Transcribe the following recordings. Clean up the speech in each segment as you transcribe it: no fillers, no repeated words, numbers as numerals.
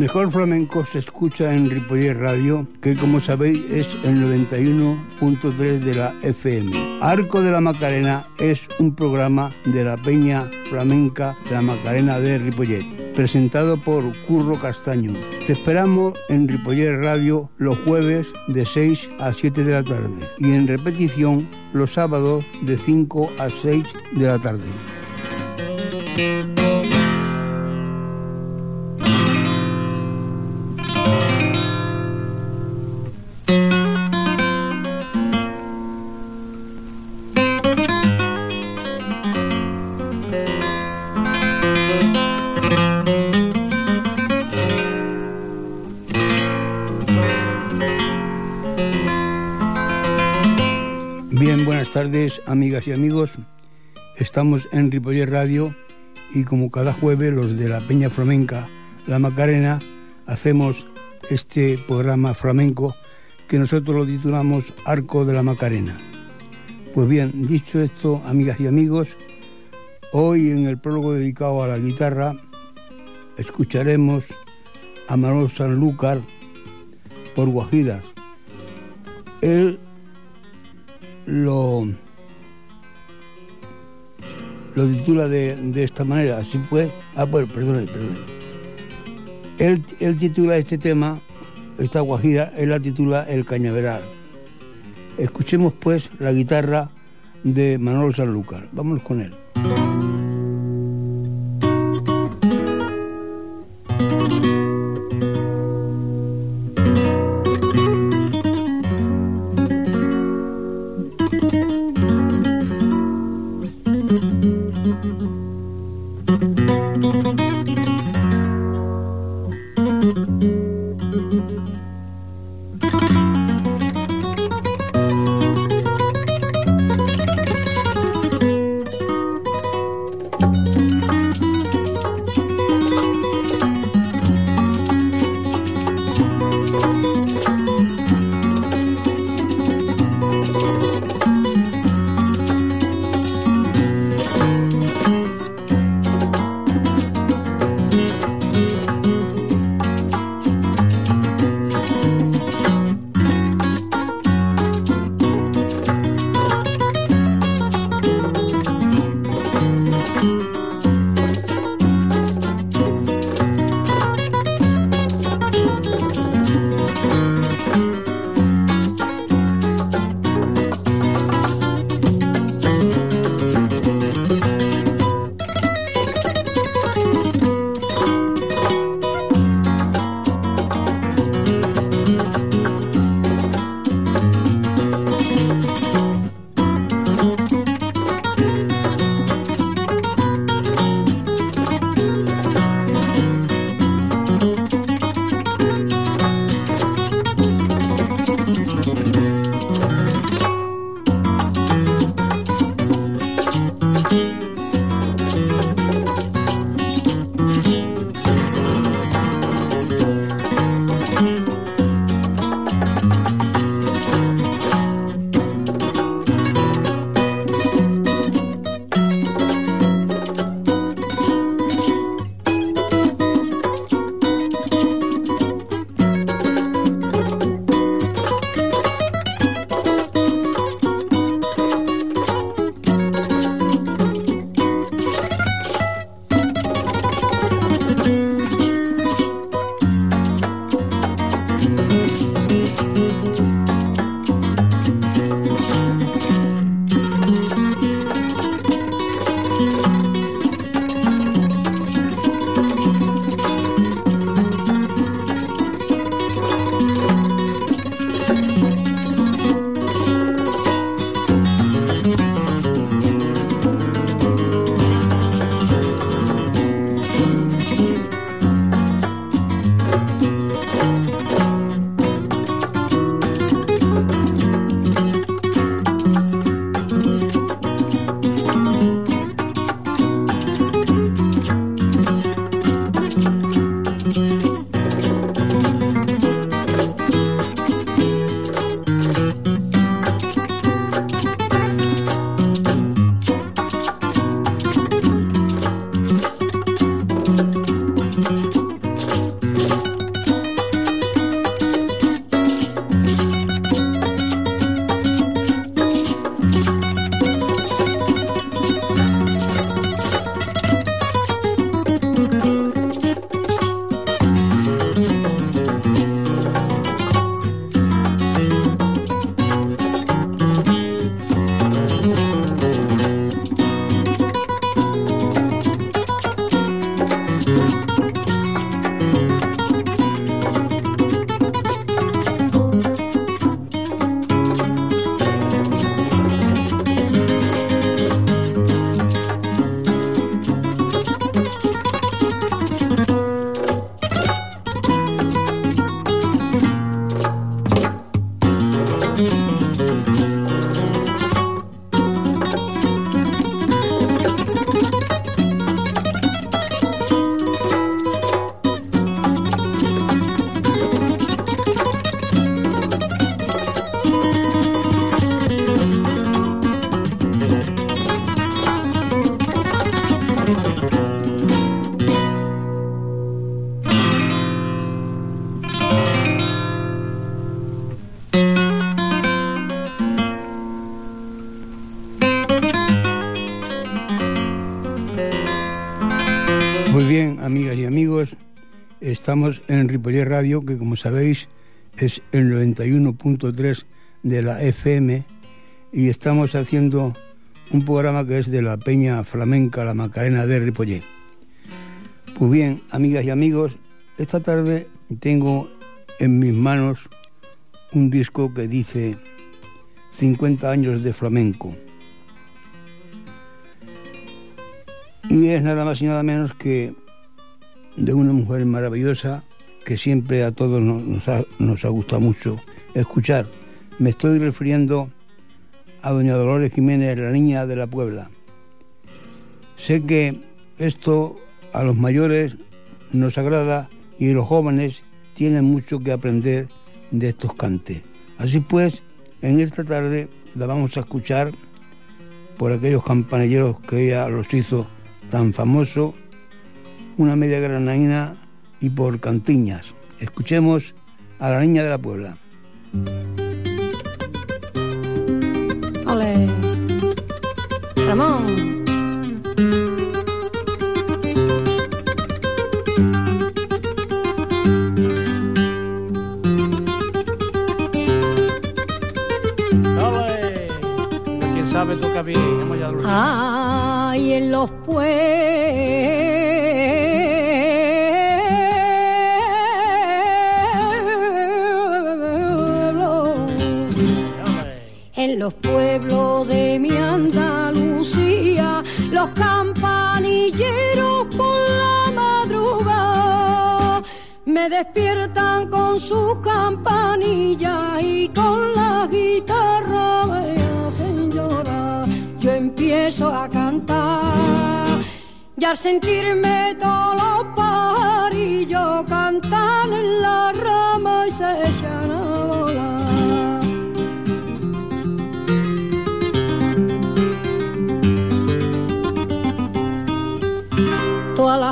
mejor flamenco se escucha en Ripollet Radio, que como sabéis es el 91.3 de la FM. Arco de la Macarena es un programa de la Peña Flamenca La Macarena de Ripollet, presentado por Curro Castaño. Te esperamos en Ripollet Radio los jueves de 6 a 7 de la tarde y en repetición los sábados de 5 a 6 de la tarde. Bien, buenas tardes, amigas y amigos. Estamos en Ripollet Radio y como cada jueves los de la Peña Flamenca La Macarena hacemos este programa flamenco que nosotros lo titulamos Arco de la Macarena. Pues bien, dicho esto, amigas y amigos, hoy en el prólogo dedicado a la guitarra escucharemos a Manolo Sanlúcar por Guajiras. Él lo titula de esta manera, así pues. Perdón. Él titula este tema, esta guajira, él la titula El Cañaveral. Escuchemos pues la guitarra de Manolo Sanlúcar. Vámonos con él. Pues bien, amigas y amigos, estamos en Ripollet Radio, que como sabéis es el 91.3 de la FM, y estamos haciendo un programa que es de la Peña Flamenca La Macarena de Ripollet. Pues bien, amigas y amigos, esta tarde tengo en mis manos un disco que dice 50 años de flamenco. Y es nada más y nada menos que de una mujer maravillosa que siempre a todos nos ha gustado mucho escuchar. Me estoy refiriendo a doña Dolores Jiménez, la niña de la Puebla. Sé que esto a los mayores nos agrada y los jóvenes tienen mucho que aprender de estos cantes. Así pues, en esta tarde la vamos a escuchar por aquellos campanilleros que ella los hizo tan famoso, una media granadina, y por cantiñas. Escuchemos a la niña de la Puebla. Ole, Ramón. Ole, quién sabe toca bien, hemos ya lo Ay, en los pueblos, en los pueblos de mi Andalucía, los campanilleros por la madrugada me despiertan con sus campanillas y con la guitarra me hacen llorar. Yo empiezo a cantar y al sentirme todos los pajarillos cantan en la rama y se echan a volar. Toda la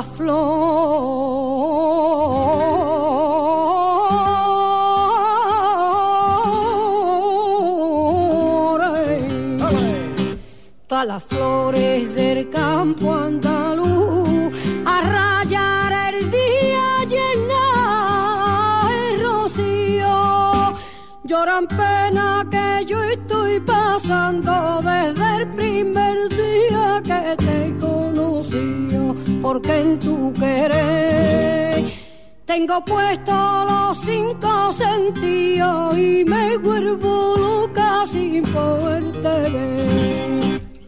todas las flores del campo andaluz a rayar el día llena el rocío, lloran pena que yo estoy pasando desde el primer día que te conocí, porque en tu querer tengo puestos los 5 sentidos y me vuelvo loca sin poderte ver.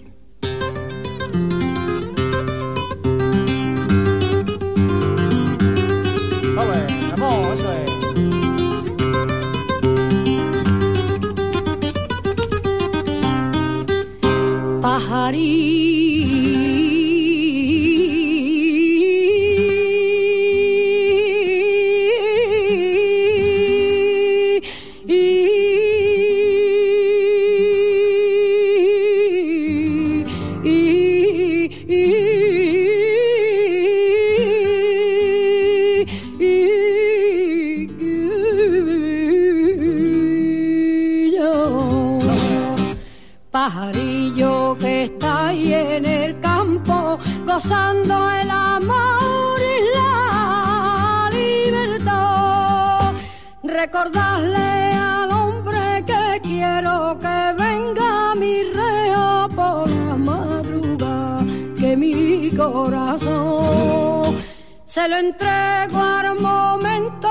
Pajarillo que está ahí en el campo, gozando el amor y la libertad. Recordarle al hombre que quiero que venga a mi reo por la madrugada, que mi corazón se lo entrego al momento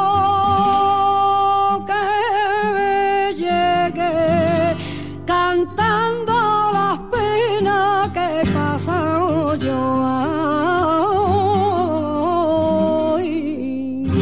que llegue, cantando las penas que he pasado yo hoy.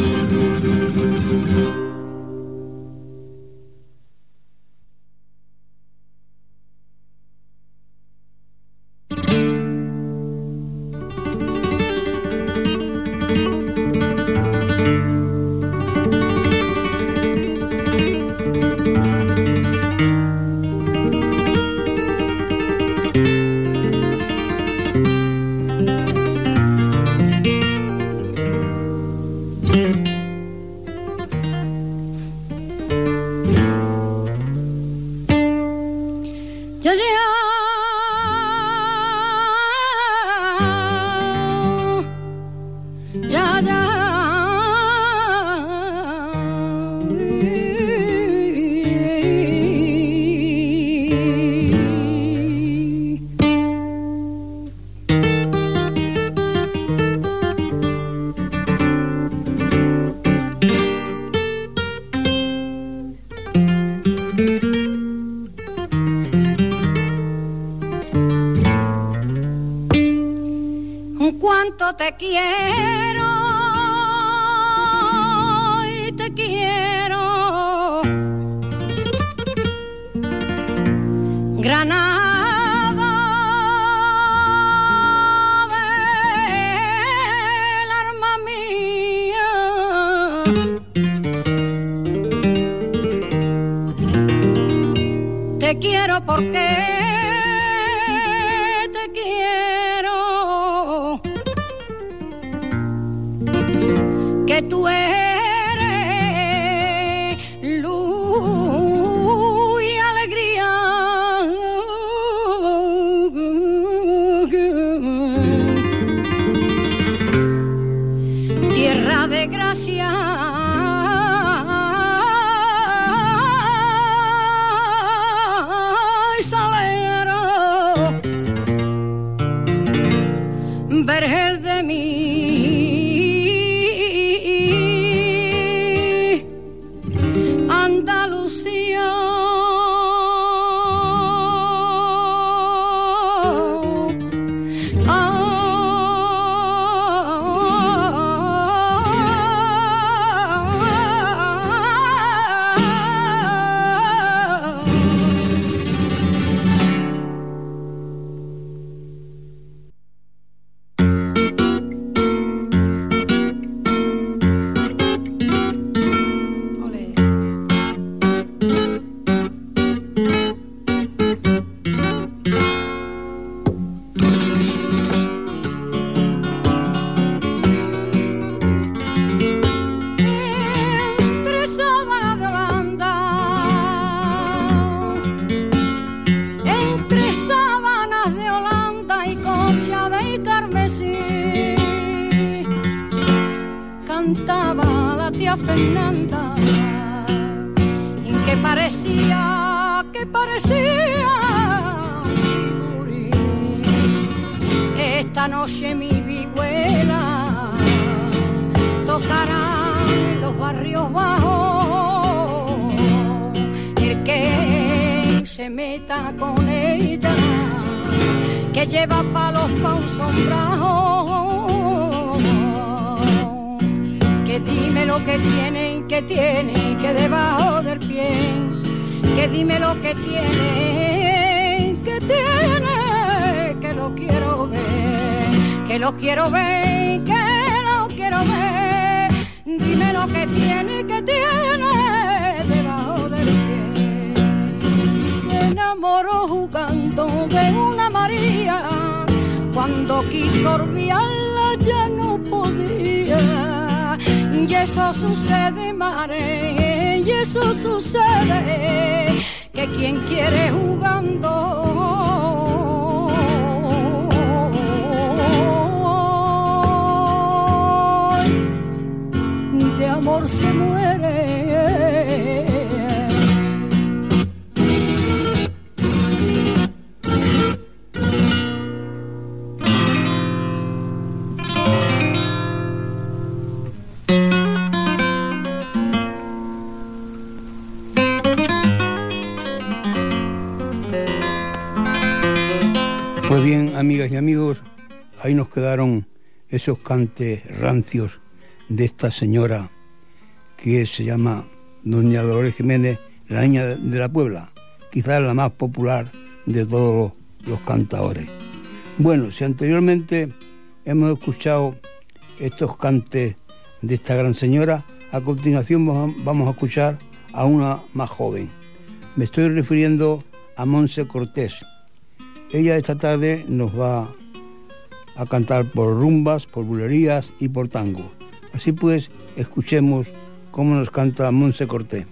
te quiero. Granada del alma mía, te quiero porque te quiero, que tú eres luz y alegría, tierra de gracia y salero, vergel de mí, Andalucía. Cantaba la tía Fernanda, y que parecía figurí. Esta noche mi vihuela tocará en los barrios bajos, el que se meta con ella, que lleva palos pa' un sombrajo. Que dime lo que tiene, que debajo del pie, que dime lo que tiene, que lo quiero ver, que lo quiero ver, que lo quiero ver. Dime lo que tiene, debajo del pie. Se enamoró jugando de una María, cuando quiso olvidarla ya no podía. Y eso sucede, mare, y eso sucede, que quien quiere jugando de amor se muere. Pues bien, amigas y amigos, ahí nos quedaron esos cantes rancios de esta señora que se llama Doña Dolores Jiménez, la niña de la Puebla, quizás la más popular de todos los cantadores. Bueno, si anteriormente hemos escuchado estos cantes de esta gran señora, a continuación vamos a escuchar a una más joven. Me estoy refiriendo a Montse Cortés. Ella esta tarde nos va a cantar por rumbas, por bulerías y por tango. Así pues, escuchemos cómo nos canta Montse Cortés.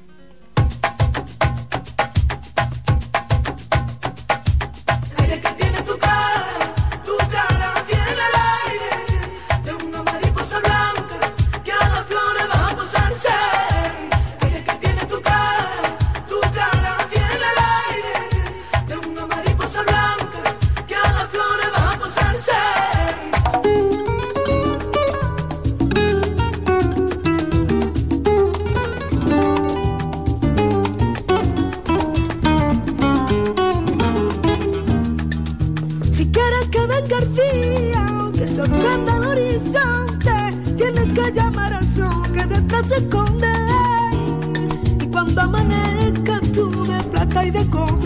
Se esconde.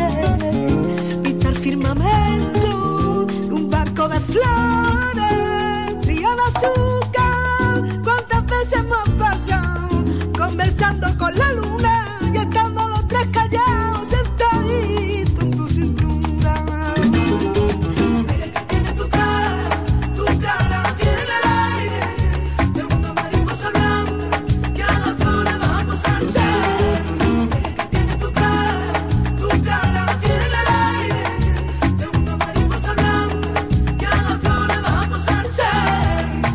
vista el firmamento, un barco de flores, río de azúcar. ¿Cuántas veces hemos pasado conversando con la luna y estando los tres callados, sentaditos en tu cintura? Mira que tiene tu cara tiene el aire de una mariposa blanca que a las flores vamos a alzar. Mira que tiene tu cara tiene el aire de una mariposa blanca que a las flores vamos a alzar.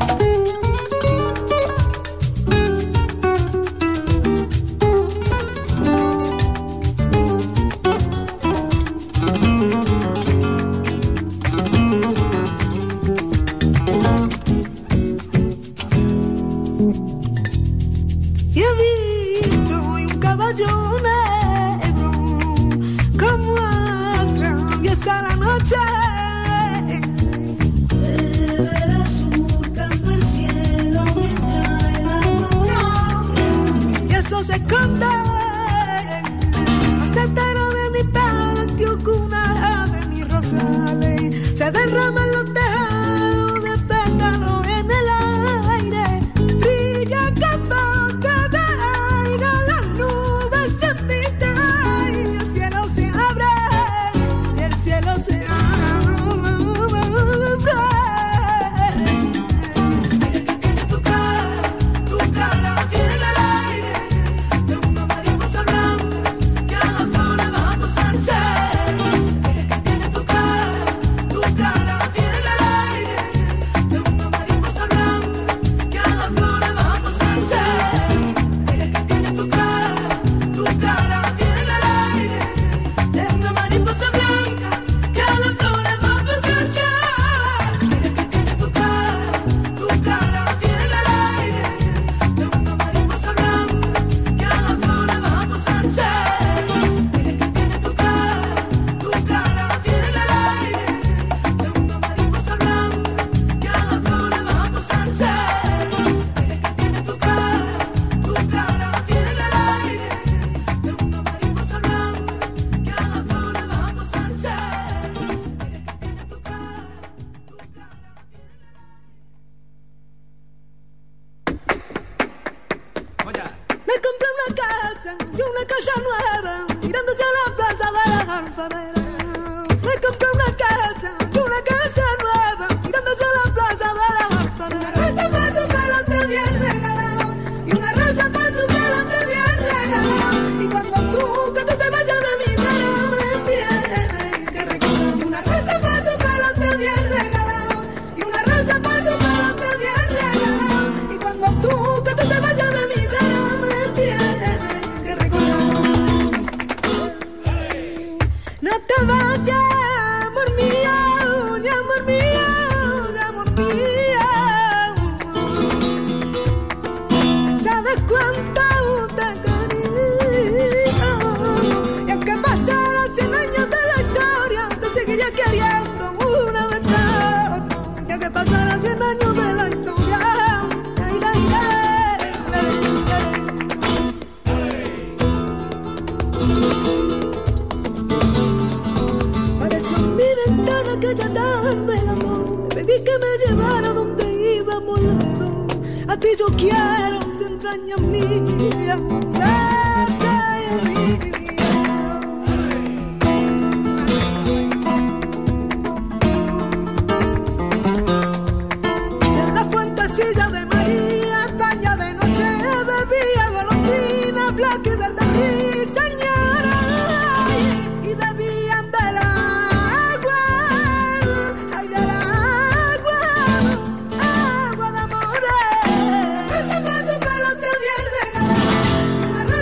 Y he visto hoy un caballo negro como atraviesa la noche. Verá surcando el cielo mientras el agua corre y eso se esconde. Macetero de mi patio, cuna de mis rosales, se derraman los tejados de pétalos en el aire. Brilla capote de aire, las nubes se pintan y el cielo se abre, y el cielo se abre. Mira que tiene tu cara tiene el aire de una mariposa blanca que a las flores vamos a alzar. Mira que tiene tu cara tiene el aire de una mariposa blanca que a las flores vamos a alzar. Mira que tiene tu cara tiene el aire de una mariposa blanca que a las flores vamos a alzar. Mira que tiene tu cara tiene el aire de una mariposa blanca que a las flores vamos a alzar. Mira que tiene tu cara tiene el aire de una mariposa blanca que a las flores vamos a alzar. Mira que tiene tu cara tiene el aire de una mariposa blanca que a las flores vamos a alzar. Mira que tiene tu cara. Me compré una casa y una casa nueva, mirándose a la plaza de la Alfarera. Me compré una casa y una casa nueva, mirándose a la plaza de la Alfarera. Una rosa para tu pelo te bien regalado, y una rosa para tu pelo te bien regalado. Y cuando que tú te vayas de mi cara, me tienes que recordar. Y una rosa para tu pelo te bien regalado, y una rosa para tu pelo te bien regalado. Y cuando que tú te vayas de mi cara, me tienes que recordar. No te vayas, amor mío, amor mío, amor mío. ¿Sabes cuánto te quería? Y aunque pasaran 100 años de la historia, te seguiría queriendo una vez más. Y aunque pasaran 100 años de la historia, apareció en mi ventana aquella tarde el amor. Te pedí que me llevara donde íbamos los dos. A ti yo quiero, si entraña mía, en la fuentecilla de María, España de noche, bebía golondrina, blanca y verde riseñora, y bebían del agua, ay del agua de amores. Ese para tu pelo te bien regalado, una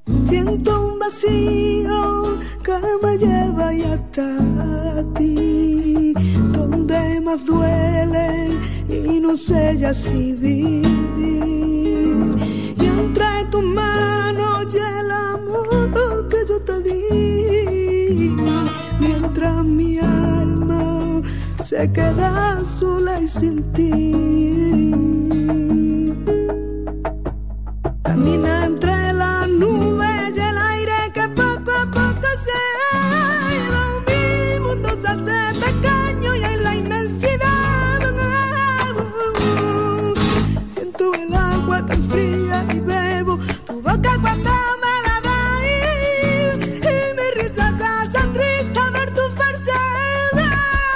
Siento un vacío que me lleva y hasta ti, donde más duele y no sé ya si vivir. Y entre tus manos y el amor que yo te di, mientras mi alma se queda sola y sin ti. Camina entre las nubes y el aire que poco a poco se va. Mi mundo se hace pequeño y en la inmensidad siento el agua tan fría y bebo tu boca cuando me la das y mi risa se hace triste ver tu falsedad.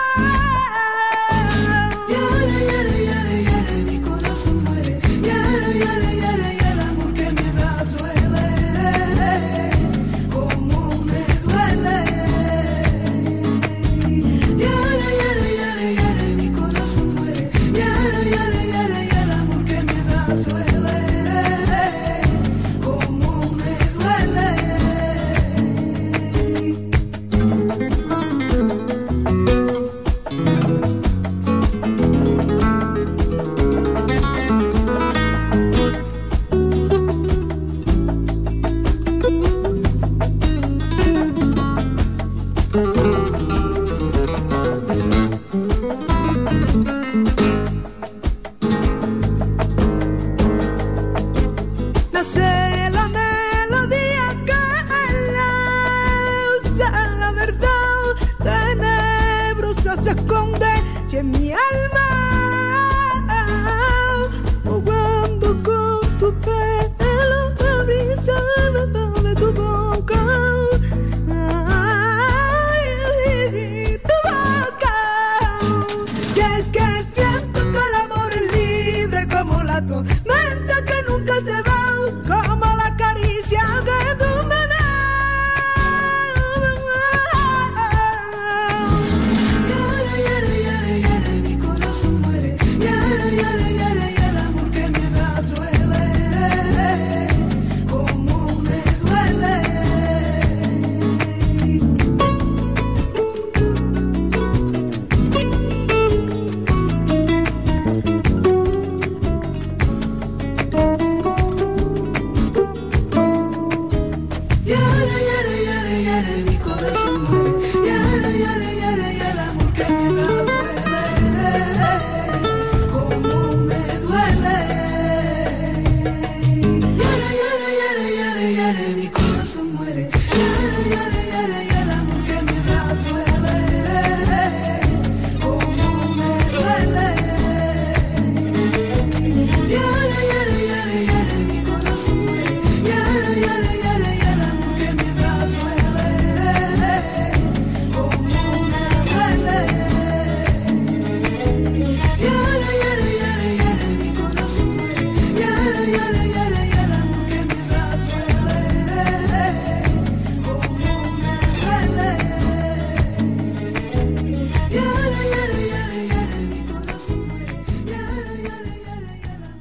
Yare, yare, yare, yare, mi corazón muere. Yare, yare, yare, yare, el amor que me da duele, como me duele. Yare, yare, yare, yare, mi corazón muere. Yare, yare, yare, yare, el amor que me da duele, como me duele. Nace la melodía que la usa la verdad, tenebrosa se esconde si en mi alma, jugando con tu pelo, la brisa de tu boca, ay, tu boca. Si es que siento que el amor es libre como la tormenta que nunca se va, como la caricia que tú me das. Yare, yare, yare, yare, mi corazón muere. Yare, yare, yare, yare, el amor que me da duele, como me duele. Yare, yare, yare, yare, mi corazón muere. Yare, yare, yare, yare, el amor que me da duele, como me duele. Yare, yare, yare, yare, yare, mi corazón muere. Yare, yare, yare, yare, el amor que me da duele, como me duele. Yare, yare, yare, yare, mi corazón muere. Yare, yare, yare, yare, el amor que me da duele, como me duele. Yare, yare, yare, yare, mi corazón muere. Yare, yare, yare, yare, el amor que me da duele, como me duele. Yare, yare, yare, yare, mi corazón muere. Yare, yare, yare, yare, el amor que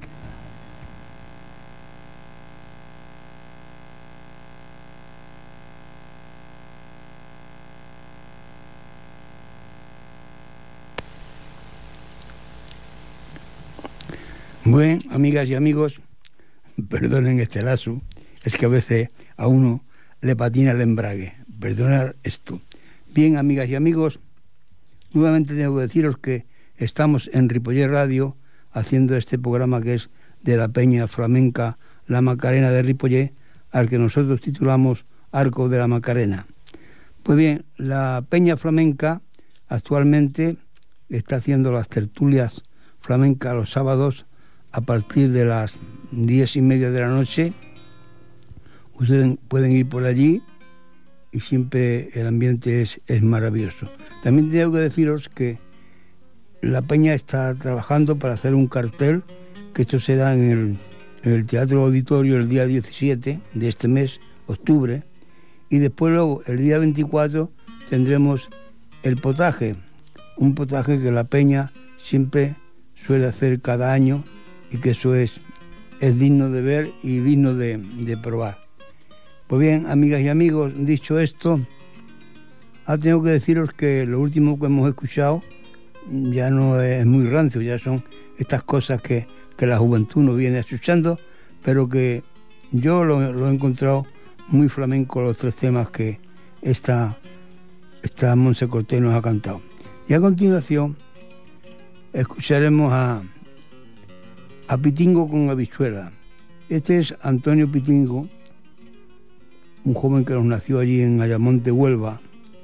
Bueno, amigas y amigos, perdonen este lazo, es que a veces a uno le patina el embrague. Perdonar esto. Bien, amigas y amigos, nuevamente tengo que deciros que estamos en Ripollet Radio haciendo este programa que es de la Peña Flamenca La Macarena de Ripollet, al que nosotros titulamos Arco de la Macarena. Pues bien, la Peña Flamenca actualmente está haciendo las tertulias flamencas los sábados a partir de las 10:30 de la noche. Ustedes pueden ir por allí y siempre el ambiente es maravilloso. También tengo que deciros que la Peña está trabajando para hacer un cartel, que esto será en el Teatro Auditorio el día 17 de este mes, octubre, y después luego el día 24 tendremos el potaje, un potaje que la Peña siempre suele hacer cada año y que eso es digno de ver y digno de probar. Pues bien, amigas y amigos, dicho esto, tengo que deciros que lo último que hemos escuchado ya no es muy rancio, ya son estas cosas que la juventud no viene escuchando, pero que yo lo he encontrado muy flamenco, los tres temas que esta Montse Cortés nos ha cantado. Y a continuación escucharemos a Pitingo con habichuela. Este es Antonio Pitingo, un joven que nos nació allí en Ayamonte, Huelva,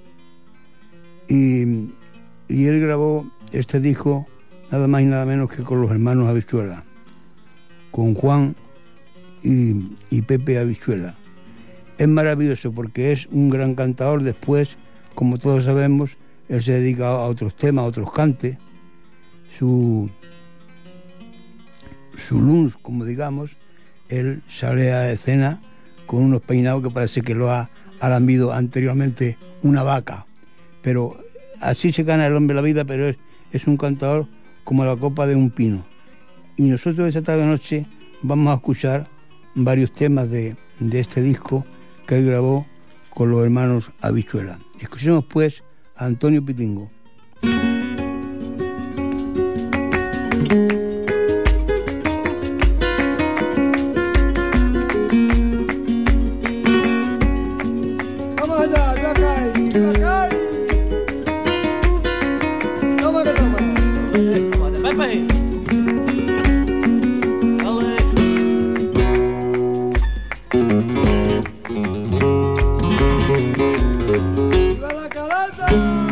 y él grabó este disco nada más y nada menos que con los hermanos Habichuela, con Juan y Pepe Habichuela. Es maravilloso porque es un gran cantador. Después, como todos sabemos, él se dedica a otros temas, a otros cantes. Su lunes, como digamos, él sale a escena con unos peinados que parece que lo ha lambido anteriormente una vaca. Pero así se gana el hombre la vida, pero es un cantador como la copa de un pino. Y nosotros esta tarde-noche vamos a escuchar varios temas de este disco que él grabó con los hermanos Habichuela. Escuchemos pues a Antonio Pitingo. Vamos allá, Yacay. Toma que toma. Pepe. ¡Viva la calata!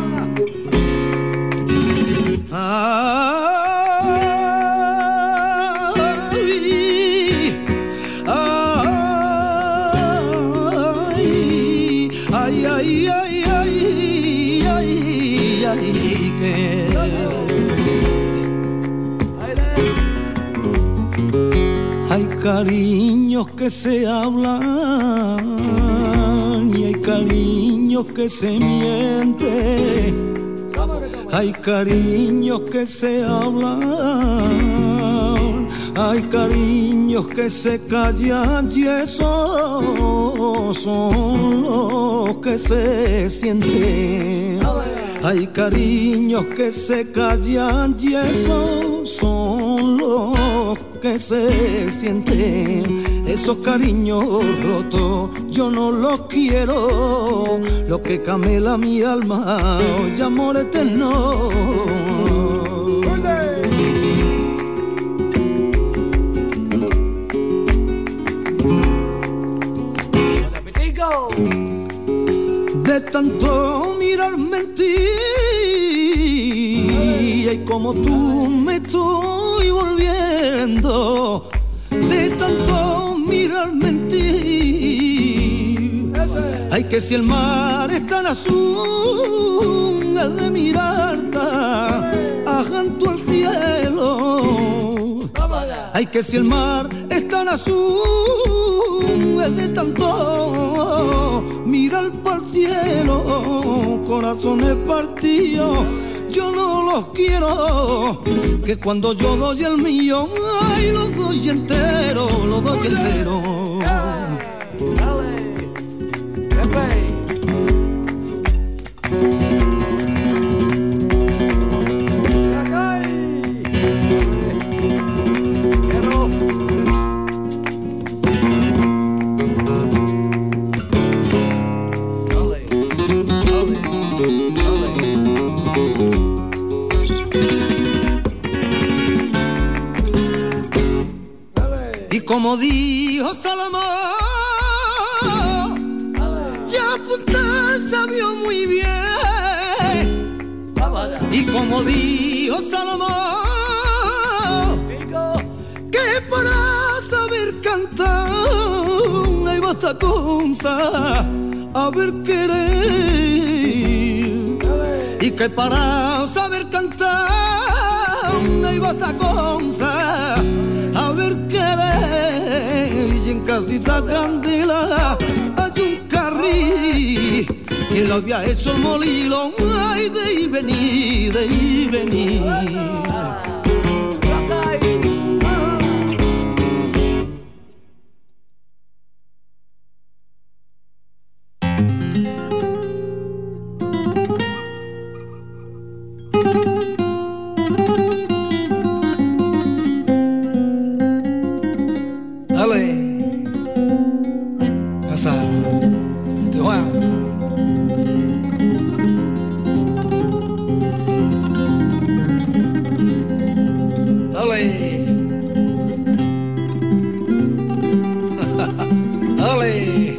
Hay cariños que se hablan y hay cariños que se mienten. Hay cariños que se hablan, hay cariños que se callan y esos son los que se sienten. Hay cariños que se callan y esos son los que se sienten. Esos cariños rotos yo no los quiero, lo que camela mi alma hoy amor eterno. De tanto mirar mentir, y como tú me estoy volviendo. De tanto mirar mentir, ay que si el mar es tan azul, es de mirarte ajanto al cielo. Ay que si el mar es tan azul, es de tanto mirar para el cielo. Corazones partidos yo no los quiero, que cuando yo doy el mío, ay, lo doy entero, lo doy entero. Dale, Pepe. Como dijo Salomón, ya apuntar sabió muy bien. Y como dijo Salomón, que para saber cantar hay basta cosa a ver querer. Y que para saber cantar hay basta cosa a ver querer. Y en casita candela hay un carril que lo había hecho el molino, ay, de ir venir, de ir venir. Dale. Casa. Tijuana. Dale. Dale.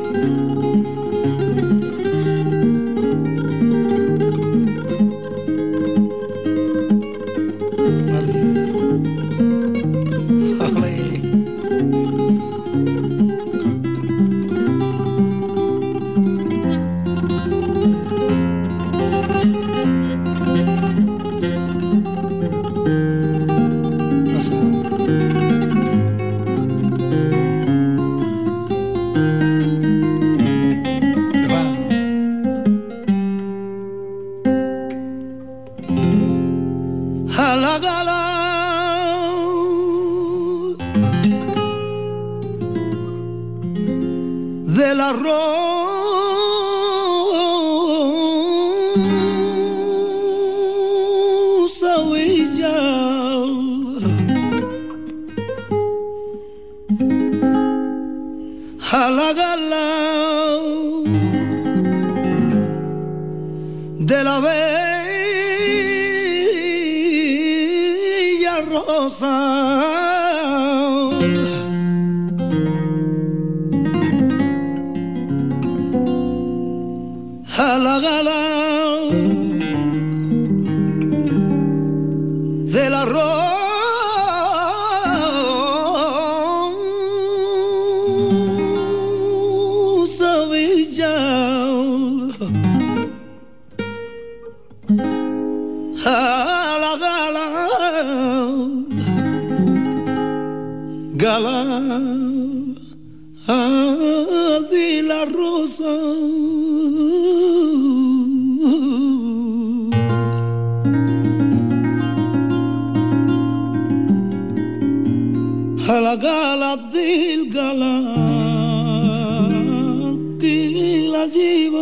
De la rosa huilla a la gala de la bella rosa. A la gala de la rosa bella, a la gala de la rosa. A la gala del galán que la lleva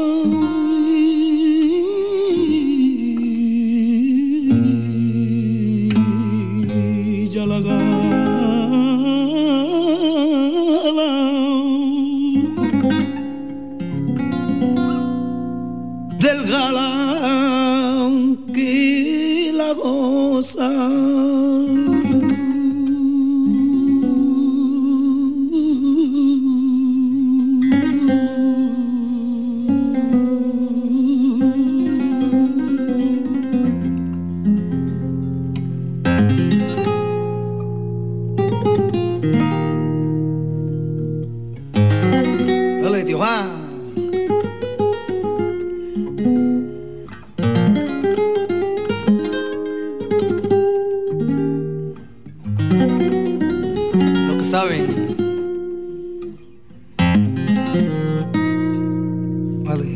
ya la gala del galán que la goza. ¿Saben? Vale.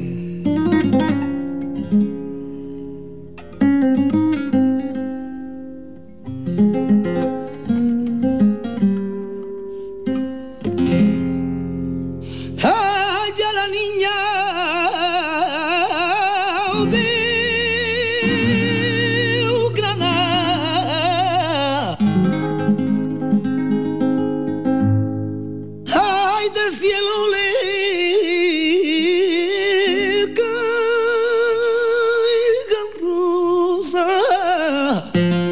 ¡Ay, ya la niña de Granada! Del cielo le caigan rosas,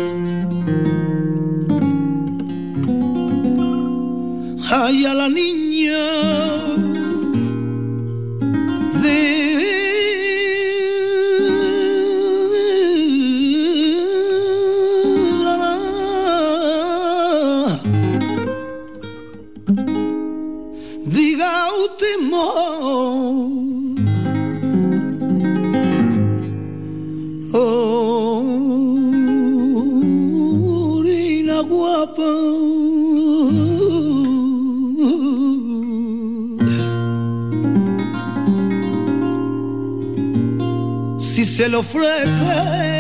ay, a la niña de Granada, diga usted morena guapa, si se le ofrece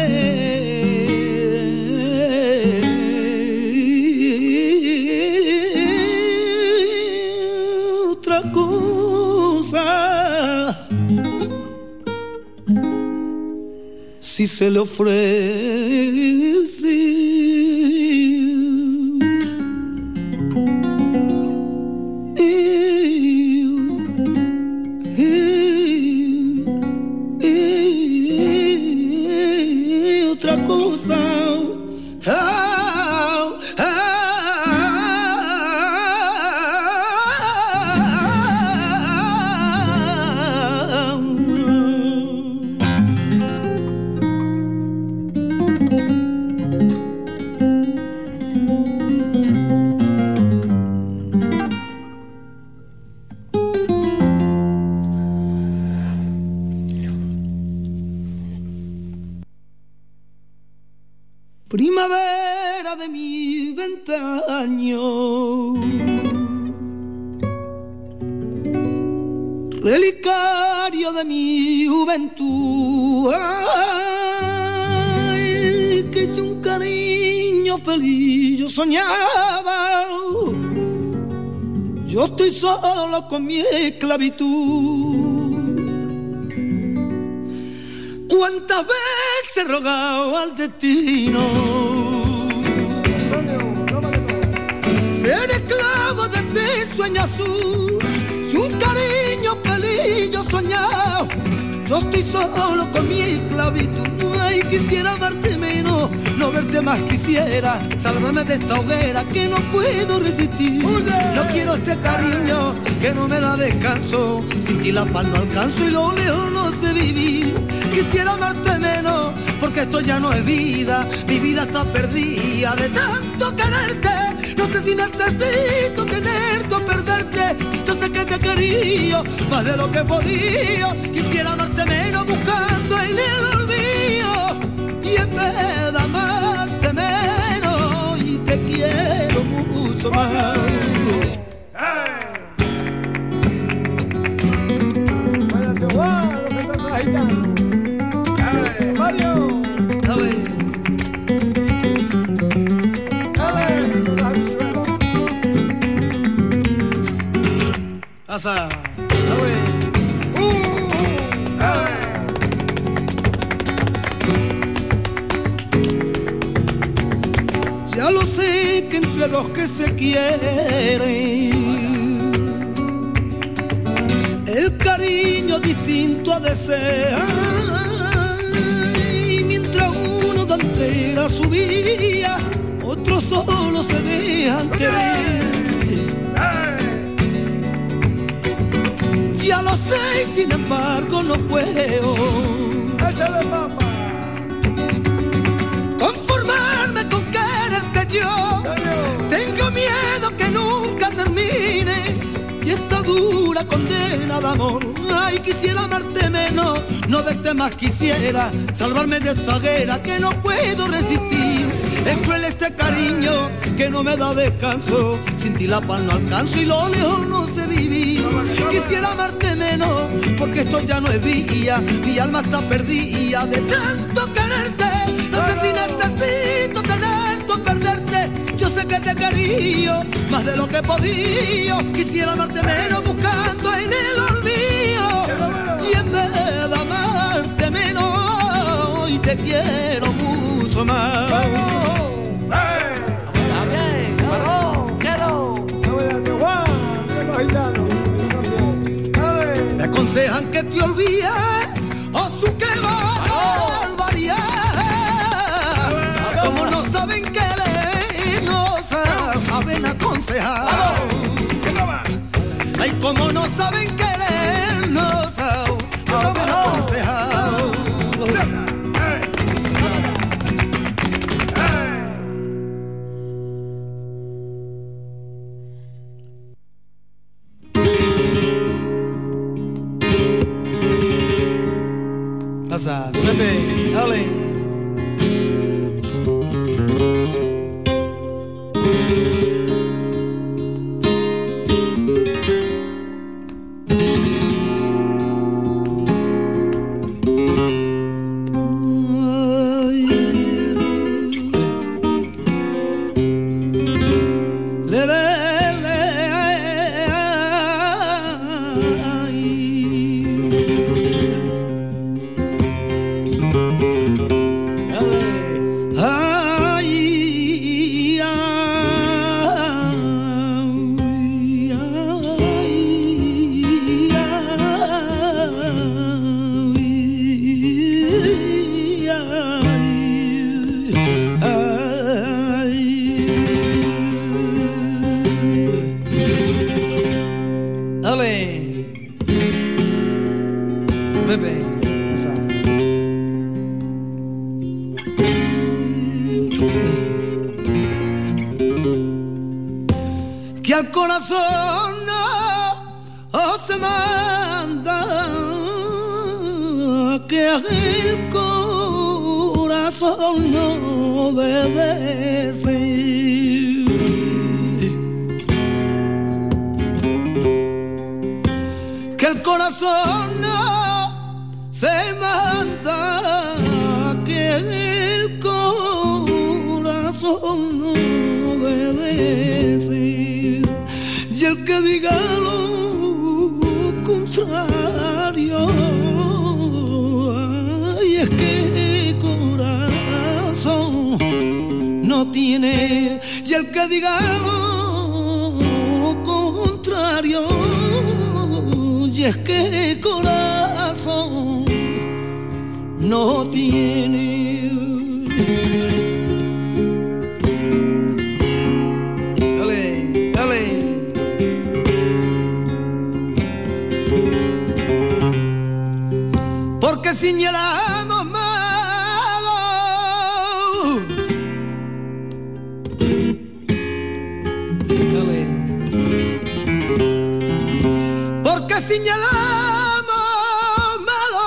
otra cosa, si se le ofrece primavera de mis 20 años, relicario de mi juventud, ay, que yo un cariño feliz yo soñaba. Yo estoy solo con mi esclavitud. ¿Cuántas veces he rogado al destino ser esclavo de este sueño azul? Si un cariño feliz yo soñaba, yo estoy solo con mi esclavitud. Ay, quisiera amarte menos, no verte más quisiera, salvarme de esta hoguera que no puedo resistir. No quiero este cariño que no me da descanso, sin ti la paz no alcanzo y lo lejos no sé vivir. Quisiera amarte menos, porque esto ya no es vida, mi vida está perdida de tanto quererte. No sé si necesito tenerte o perderte, yo sé que te quería más de lo que he podido. Quisiera amarte menos buscando en el olvido, y en vez de amarte menos, y te quiero mucho más. Váyate, guau, lo que estás agitando. Mario. Dale. Dale, con la habichuela. Pasa. Dale. Ya lo sé que entre los que se quieren el cariño distinto ha de ser, y mientras uno da entera su vida, otros solo se dejan querer. Ya lo sé y sin embargo no puedo Échale, papá. conformarme con quererte yo. Tengo miedo que nunca termine y esta dura condena de amor. Ay, quisiera amarte menos, no verte más quisiera, salvarme de esta guerra que no puedo resistir. Es cruel este cariño que no me da descanso, sin ti la paz no alcanzo y lo lejos no sé vivir. Quisiera amarte menos, porque esto ya no es vía, mi alma está perdida de tanto quererte. No sé si necesito tenerte o perderte, yo sé que te quería más de lo que he podido. Quisiera amarte menos buscando en el olvido, y en vez de amarte menos, y te quiero mucho más. Está bien, vamos, quiero. Váyate, guau, que los gitanos. Yo también. Dale. Me aconsejan que te olvides, o su que barbaridad. Como no saben que le no saben aconsejar. Ay, como no saben que le no saben aconsejar. Pasa, Pepe, dale. Que al corazón no se manda, que el corazón corazón no obedece. Que el corazón no se manda, que el corazón no obedece. Y el que diga lo contrario, ay, es que corazón no tiene. Y el que diga lo contrario, y es que corazón no tiene. Dale, dale. Porque señalamos malo, dale. Porque señalamos malo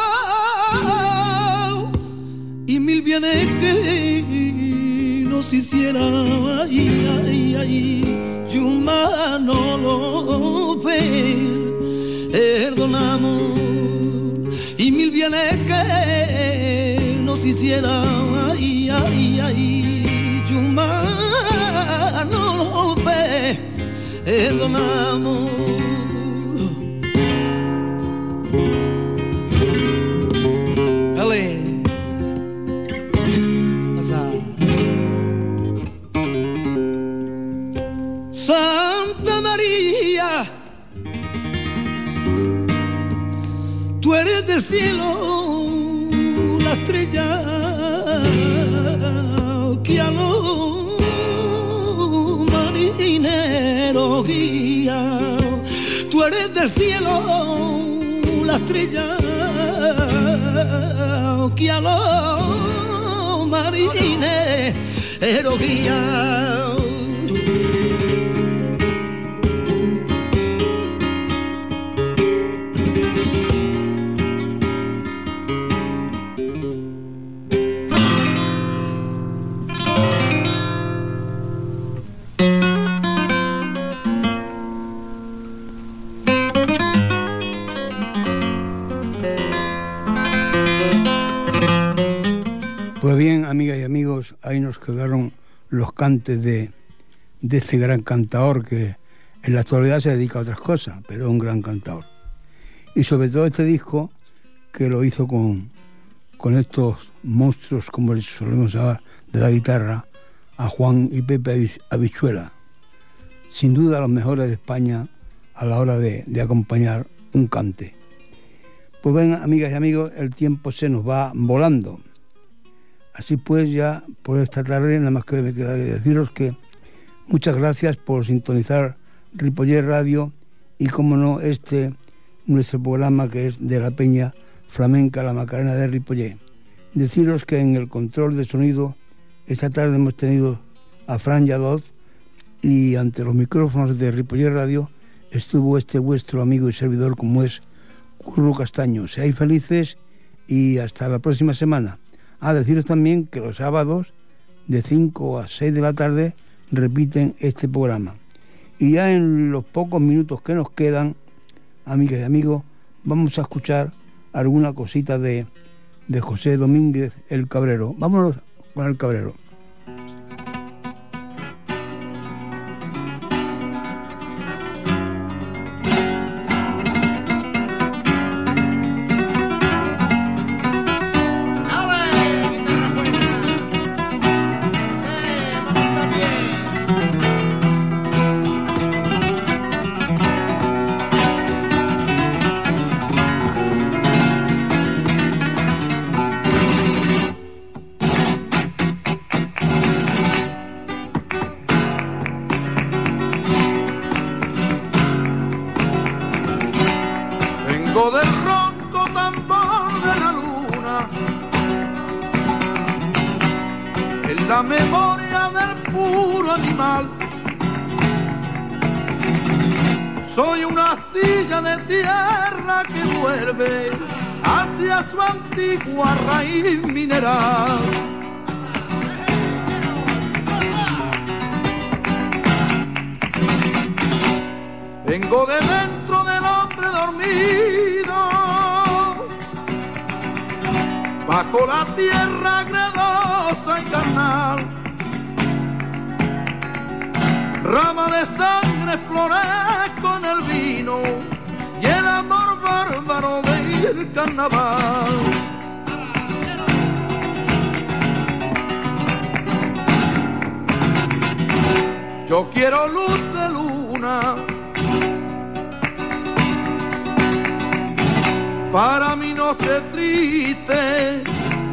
y mil bienes que nos hiciera, ay, ay, ay, Yuma no lo ve, perdonamos y mil bienes que nos hiciera, ay, ay, ay, Yuma no lo ve, perdonamos. Dale. Santa María, tú eres del cielo, la estrella que a los marineros guía. Tú eres del cielo, la estrella que a los marineros guía. Pues bien, amigas y amigos, ahí nos quedaron los cantes de este gran cantador que en la actualidad se dedica a otras cosas, pero es un gran cantador. Y sobre todo este disco que lo hizo con estos monstruos, como les solemos llamar, de la guitarra, a Juan y Pepe Habichuela. Sin duda los mejores de España a la hora de acompañar un cante. Pues ven, amigas y amigos, el tiempo se nos va volando. Así pues, ya por esta tarde nada más que me queda deciros que muchas gracias por sintonizar Ripollet Radio y, como no, nuestro programa que es de la Peña Flamenca La Macarena de Ripollet. Deciros que en el control de sonido esta tarde hemos tenido a Fran Lladot y ante los micrófonos de Ripollet Radio estuvo vuestro amigo y servidor como es Curro Castaño. Seáis felices y hasta la próxima semana. Deciros también que los sábados de 5 a 6 de la tarde repiten este programa. Y ya en los pocos minutos que nos quedan, amigas y amigos, vamos a escuchar alguna cosita de José Domínguez el Cabrero. Vámonos con el Cabrero. La memoria del puro animal. Soy una astilla de tierra que vuelve hacia su antigua raíz mineral. Vengo de dentro del hombre dormido, bajo la tierra gredosa y carnal, rama de sangre florezco en el vino y el amor bárbaro del carnaval. Yo quiero luz de luna para mi noche triste,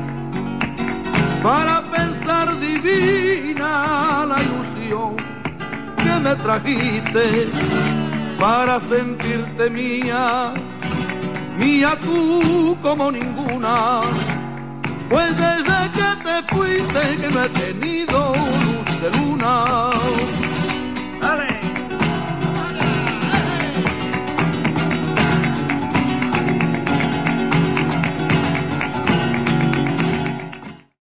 para pensar divina la ilusión que me trajiste, para sentirte mía, mía tú como ninguna, pues desde que te fuiste que no he tenido luz de luna. ¡Dale!